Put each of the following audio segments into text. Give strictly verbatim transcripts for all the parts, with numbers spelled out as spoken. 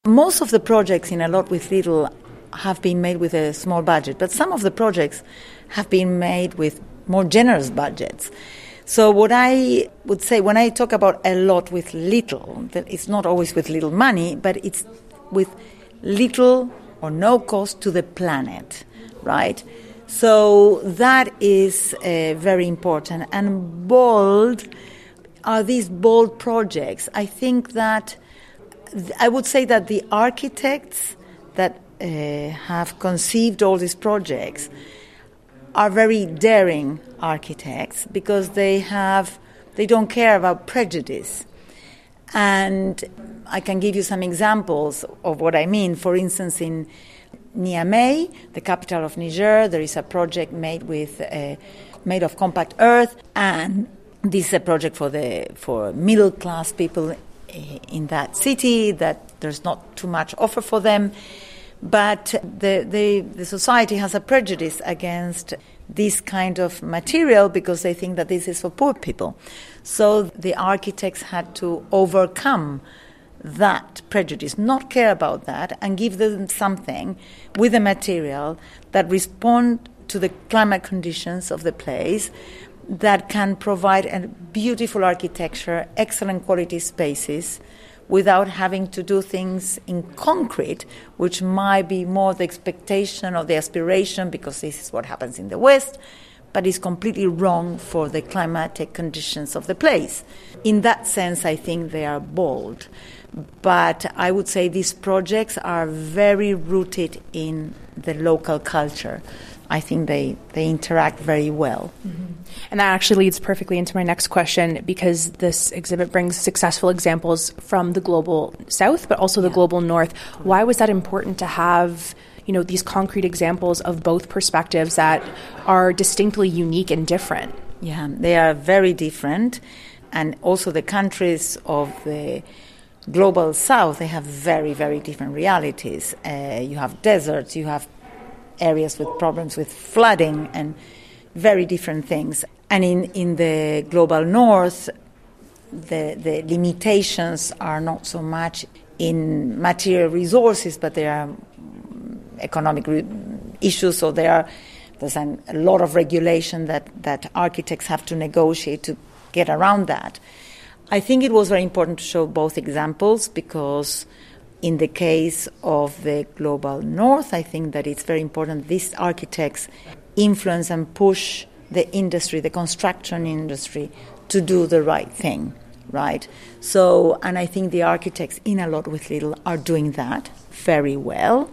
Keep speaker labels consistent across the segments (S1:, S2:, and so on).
S1: Most of the projects in A Lot with Little have been made with a small budget, but some of the projects have been made with more generous budgets. So what I would say when I talk about a lot with little, that it's not always with little money, but it's with little or no cost to the planet, right? So that is uh, very important. And bold are these bold projects. I think that I would say that the architects that uh, have conceived all these projects are very daring architects because they have they don't care about prejudice. And I can give you some examples of what I mean. For instance, in Niamey, the capital of Niger, there is a project made with uh, made of compact earth, and this is a project for the for middle class people in that city, that there's not too much offer for them. But the, the the society has a prejudice against this kind of material because they think that this is for poor people. So the architects had to overcome that prejudice, not care about that, and give them something with a material that respond to the climate conditions of the place, that can provide a beautiful architecture, excellent quality spaces, without having to do things in concrete, which might be more the expectation or the aspiration, because this is what happens in the West, but is completely wrong for the climatic conditions of the place. In that sense, I think they are bold. But I would say these projects are very rooted in the local culture. I think they, they interact very well.
S2: Mm-hmm. And that actually leads perfectly into my next question, because this exhibit brings successful examples from the global south, but also the yeah. global north. Why was that important to have, you know, these concrete examples of both perspectives that are distinctly unique and different?
S1: Yeah, they are very different. And also the countries of the global south, they have very, very different realities. Uh, you have deserts, you have areas with problems with flooding and very different things. And in, in the global north, the, the limitations are not so much in material resources, but there are economic re- issues, so there are, there's an, a lot of regulation that, that architects have to negotiate to get around that. I think it was very important to show both examples because in the case of the global north, I think that it's very important these architects influence and push the industry, the construction industry, to do the right thing, right? So, and I think the architects in A Lot with Little are doing that very well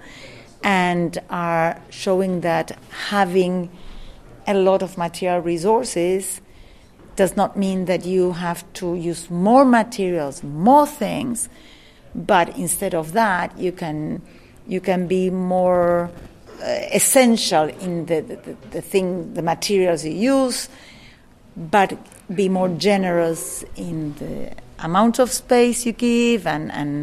S1: and are showing that having a lot of material resources does not mean that you have to use more materials, more things, but instead of that, you can you can be more uh, essential in the, the, the thing, the materials you use, but be more generous in the amount of space you give and, and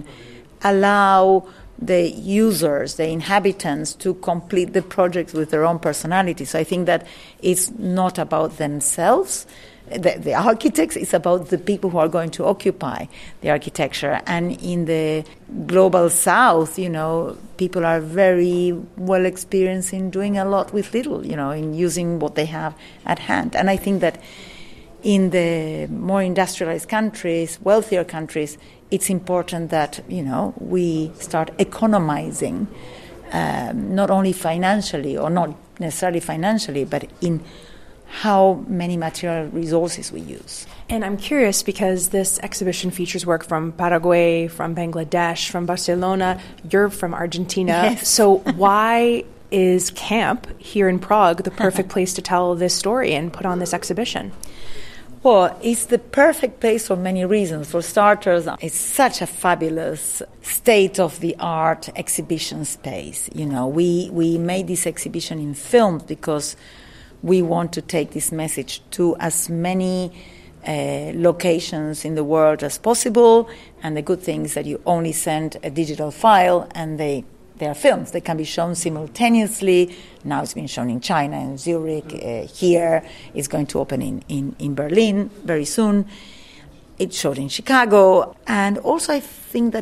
S1: allow the users, the inhabitants, to complete the project with their own personality. So I think that it's not about themselves, The, the architects, it's about the people who are going to occupy the architecture. And in the global south, you know, people are very well experienced in doing a lot with little, you know, in using what they have at hand. And I think that in the more industrialized countries, wealthier countries, it's important that, you know, we start economizing, um, not only financially or not necessarily financially, but in how many material resources we use.
S2: And I'm curious because this exhibition features work from Paraguay, from Bangladesh, from Barcelona. You're from Argentina.
S1: Yes.
S2: So why is camp here in Prague the perfect place to tell this story and put on this exhibition?
S1: Well, it's the perfect place for many reasons. For starters, it's such a fabulous state-of-the-art exhibition space. You know, we, we made this exhibition in film because we want to take this message to as many uh, locations in the world as possible. And the good thing is that you only send a digital file and they, they are films. They can be shown simultaneously. Now it's been shown in China, in Zurich, uh, here. It's going to open in, in, in Berlin very soon. It's showed in Chicago. And also I think that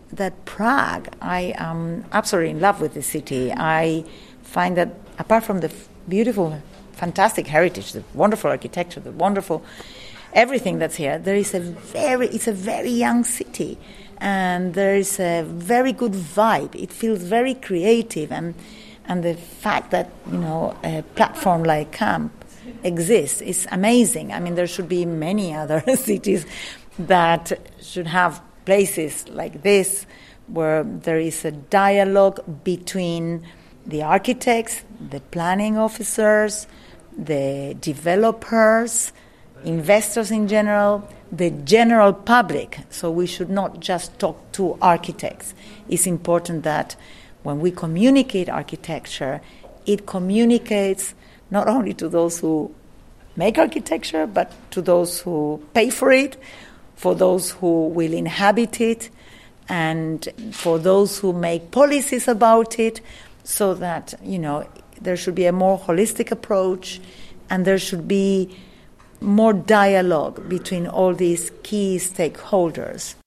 S1: that Prague, I am absolutely in love with the city. I find that apart from the f- beautiful, fantastic heritage, the wonderful architecture, the wonderful everything that's here, there is a very, it's a very young city, and there is a very good vibe. It feels very creative, and and the fact that, you know, a platform like Camp exists is amazing. I mean, there should be many other cities that should have places like this where there is a dialogue between the architects, the planning officers, the developers, investors in general, the general public. So we should not just talk to architects. It's important that when we communicate architecture, it communicates not only to those who make architecture, but to those who pay for it, for those who will inhabit it, and for those who make policies about it, so that, you know, there should be a more holistic approach, and there should be more dialogue between all these key stakeholders.